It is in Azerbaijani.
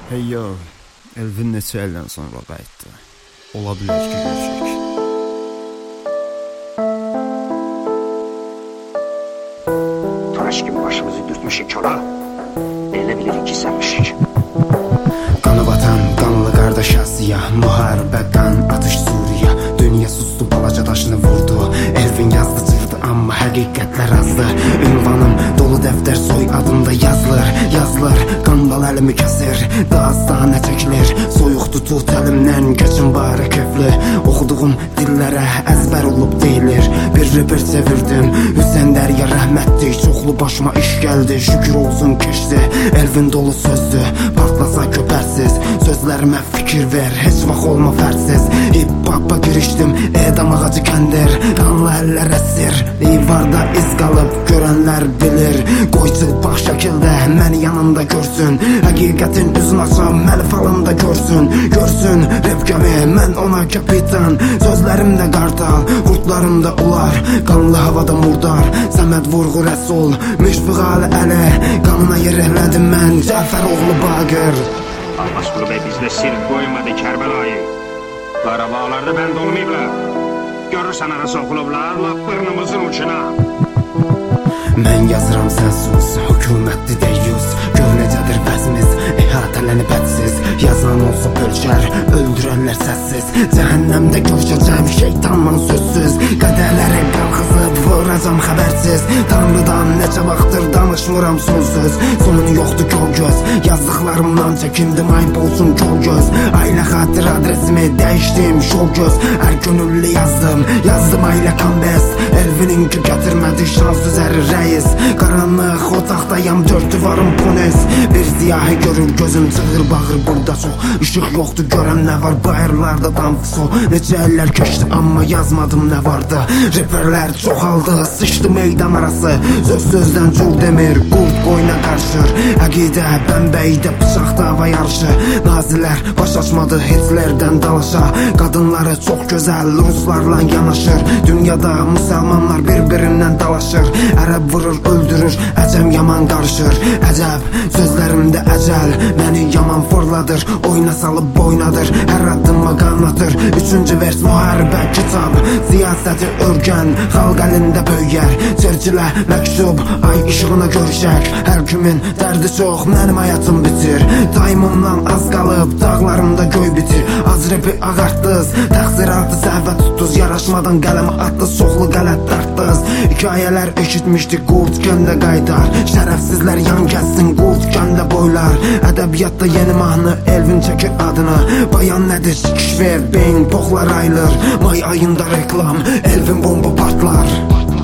Hey yo, Elvin neçə ildən sonra qayıtdı. Ola bilər ki, görüşək. Taş gibi başımızı dürtmüşük yola. Elə bilirik ki, sənmişik. Qanı vatan, qanlı qardaş Asiya, müharibə, qan, atış Suriya. Dünya sustu, balaca daşını vurdu. Elvin yazdı çıxdı, amma həqiqətlər azdı. Ünvanım dolu dəftər, soy adında yazılır. Qandal əlimi kəsir, dastana çəkilir. Soyuq tutut əlimdən, keçin barı kefli. Oxuduğum dillərə əzbər olub deyilir. Bir reper çevirdim, Hüseyn Dərya rəhmətli. Çoxlu başıma iş gəldi, şükür olsun keçdi. Elvin dolu sözdü, partlasa köpərsiz. Sözlərimə fikir ver, heç vaxt olma fərsiz. Hip-hop'a girişdim, edam ağacı kəndir. Qanlı əllər əsir, divarda iz qalıb görənlər bilir. Qoy çılpaq şəkildə məni yanında görsün. Həqiqətin üzün açam, məni falında görsün. Görsün repkəmi, mən ona kapitan. Sözlərimdə qartal, qurtlarımda ular. Qanlı havada murdar, Səməd Vurğu Rəsul. Müşfiqalı əli, qanına yer elədim mən, Cəfər oğlu Baqir. Abbas Qulu bəy bizdə sirk qoymadı Kərbəlayı. Qarabağlarda bənd olmayıblar. Görürsən ara soxulublar, lap bırnımızın uçuna. Mən yazıram sən sus, hökumətli deyyus. Gör necədir vəzimiz, əhatələnib hədsiz. Yazan olsa bölçər, öldürənlər səssiz. Cəhənnəmdə görüşəcəm şeytanla sözsüz. Qədərləri qalxızıb vuracam xəbərsiz. Tanrıdan neçə vaxtdır danışmıram sonsuz. Sonu yoxdur kör göz, yazdıqlarımdan çəkindim ayıb olsun kör göz. Ailə xatir adresimi dəyişdim şov göz. Hər gönüllü yazdım ailə kambest. Elvininki gətirmədi şans üzəri rəis. Qaranlıq otaqdayam, dörd divarım pones. Bir ziyahi görür gözüm çığır bağır burada çox. İşıq yoxdur görən nə var bayırlarda damfıso. Necə əllər keçdi amma yazmadım nə vardı. Reperlər çoxaldı, sıçdı meydan arası. Söz sözdən cul demir, qurt qoyuna qarşır. Əqidə bəmbəydə bıçaq dava yarışı. Nazilər baş açmadı Hitlerdən dalaşa. Qadınları çox gözəl Ruslarla yanaşır. Dünyada müsəlmanlar bir-birindən dalaşır. Ərəb vurur, öldürür, əcəm yaman qarışır. Əcəb, sözlərimdə əcəl məni yaman fırladır. Oyna salıb boynadır, hər addıma qanatır. Üçüncü vers müharibə kitab, siyasəti örgən, xalq əlində böyər. Çerçilə məktub, ay işığına görüşək. Hər kimin dərdi çox, mənim həyatım bitir. Daimimdan az qalıb, dağlarımda göy bitir. Az repi ağartdız, təqsiratı səhvə tutduz. Yaraşmadan qələmə atdız, çoxlu qələt dartdız. Hikayələr eşitmişdik, qurt kəndə qaydar. Şərəfsizlər yan kəssin, qurt kəndə boylar. Ədəbiyyatda yeni mahnı, Elvin çəkir adını. Bayan nədir, kişver, beyin, poxlar ayılır. May ayında reklam, Elvin bomba partlar.